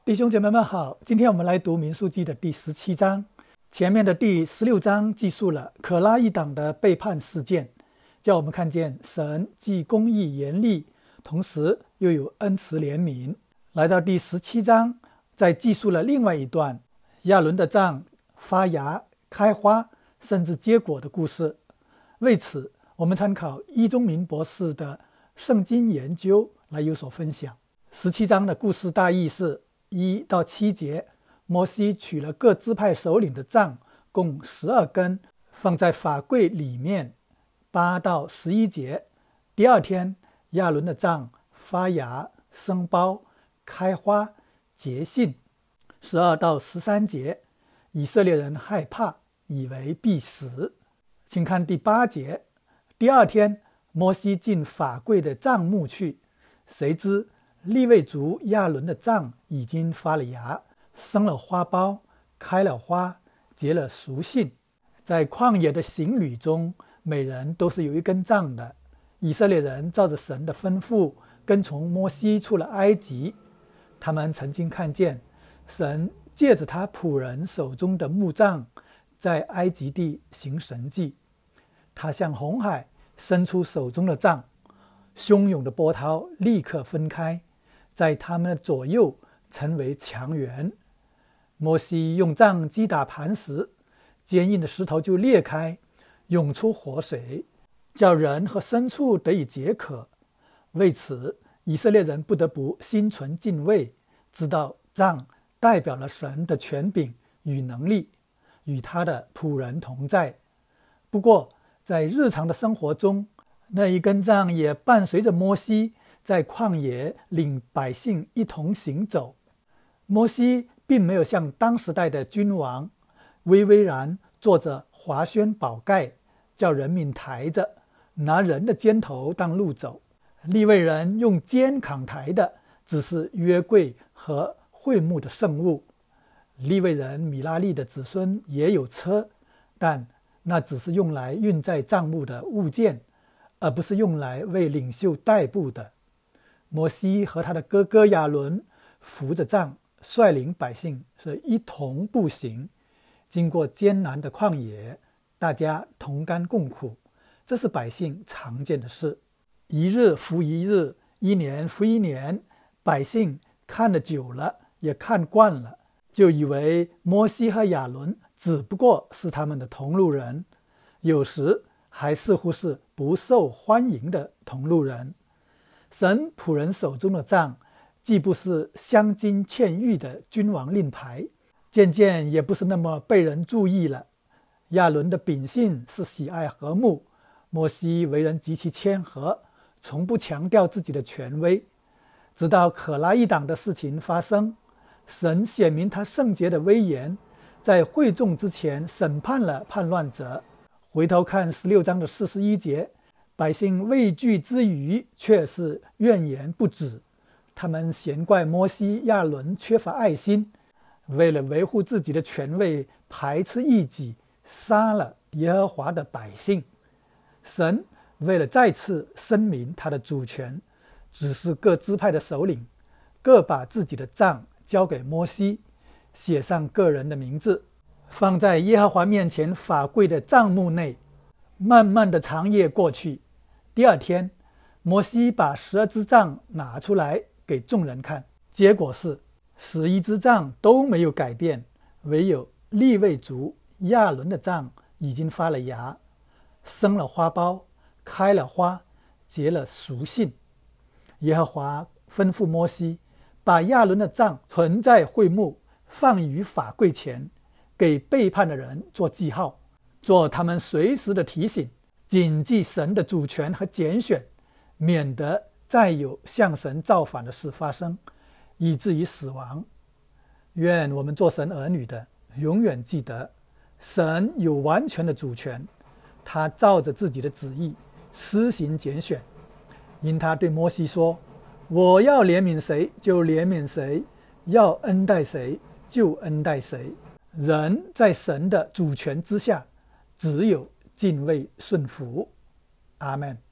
弟兄姐妹们好，今天我们来读民数记的第17章。前面的第16章记述了可拉一党的背叛事件，叫我们看见神既公义严厉，同时又有恩慈怜悯。来到第17章，再记述了另外一段亚伦的杖发芽、开花，甚至结果的故事。为此，我们参考伊中明博士的圣经研究来有所分享。17章的故事大意是1到7节，摩西取了各支派首领的杖，共12根，放在法柜里面。8到11节，第二天亚伦的杖发芽、生苞、开花、结杏。12到13节，以色列人害怕，以为必死。请看第8节，第二天摩西进法柜的帐幕去，谁知利未族亚伦的杖已经发了芽，生了花苞，开了花，结了熟杏。在旷野的行旅中，每人都是有一根杖的。以色列人照着神的吩咐，跟从摩西出了埃及。他们曾经看见神借着他仆人手中的木杖，在埃及地行神迹。他向红海伸出手中的杖，汹涌的波涛立刻分开，在他们的左右成为墙垣。摩西用杖击打磐石，坚硬的石头就裂开，涌出活水，叫人和牲畜得以解渴。为此，以色列人不得不心存敬畏，知道杖代表了神的权柄与能力，与他的仆人同在。不过，在日常的生活中，那一根杖也伴随着摩西在旷野领百姓一同行走。摩西并没有像当时代的君王巍巍然坐着华轩宝盖，叫人民抬着，拿人的肩头当路走。利未人用肩扛抬的只是约柜和会幕的圣物。利未人米拉利的子孙也有车，但那只是用来运载帐幕的物件，而不是用来为领袖代步的。摩西和他的哥哥亚伦扶着杖，率领百姓是一同步行，经过艰难的旷野，大家同甘共苦，这是百姓常见的事。一日复一日，一年复一年，百姓看得久了，也看惯了，就以为摩西和亚伦只不过是他们的同路人，有时还似乎是不受欢迎的同路人。神仆人手中的杖既不是镶金嵌玉的君王令牌，渐渐也不是那么被人注意了。亚伦的秉性是喜爱和睦，摩西为人极其谦和，从不强调自己的权威。直到可拉一党的事情发生，神显明他圣洁的威严，在会众之前审判了叛乱者。回头看16章的41节，百姓畏惧之余，却是怨言不止。他们嫌怪摩西、亚伦缺乏爱心，为了维护自己的权位，排斥异己，杀了耶和华的百姓。神为了再次声明他的主权，指示各支派的首领各把自己的杖交给摩西，写上个人的名字，放在耶和华面前法柜的帐幕内。慢慢的长夜过去，第二天摩西把12支杖拿出来给众人看，结果是11支杖都没有改变，唯有利未族亚伦的杖已经发了芽，生了花苞，开了花，结了熟杏。耶和华吩咐摩西，把亚伦的杖存在会幕，放于法柜前，给背叛的人做记号，做他们随时的提醒，谨记神的主权和拣选，免得再有向神造反的事发生，以至于死亡。愿我们做神儿女的永远记得，神有完全的主权，他照着自己的旨意施行拣选。因他对摩西说，我要怜悯谁就怜悯谁，要恩待谁就恩待谁。人在神的主权之下，只有敬畏顺服。阿们。